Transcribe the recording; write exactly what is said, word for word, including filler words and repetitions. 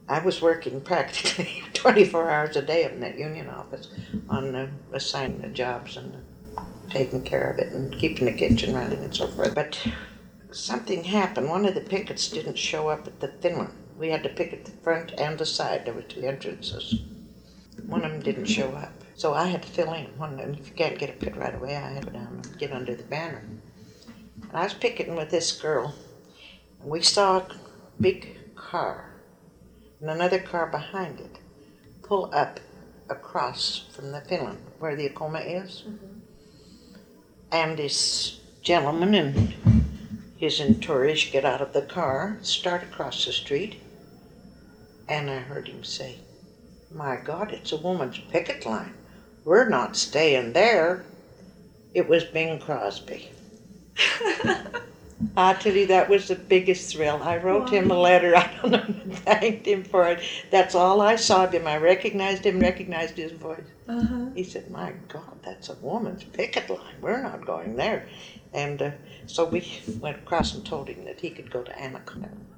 I was working practically twenty-four hours a day in that union office on uh, assigning the jobs and taking care of it and keeping the kitchen running and so forth. But something happened. One of the pickets didn't show up at the thin one. We had to picket the front and the side. There were two entrances. One of them didn't show up. So I had to fill in. One, and if you can't get a pit right away, I had to go down and get under the banner. And I was picketing with this girl, and we saw a big car and another car behind it pull up across from the Finland where the Acoma is. Mm-hmm. And this gentleman and his entourage get out of the car, start across the street, and I heard him say, "My God, it's a woman's picket line. We're not staying there." It was Bing Crosby. I tell you, that was the biggest thrill. I wrote wow. him a letter. I don't know, thanked him for it. That's all I saw of him. I recognized him, recognized his voice. Uh-huh. He said, "My God, that's a woman's picket line. We're not going there." And uh, so we went across and told him that he could go to Anaconda.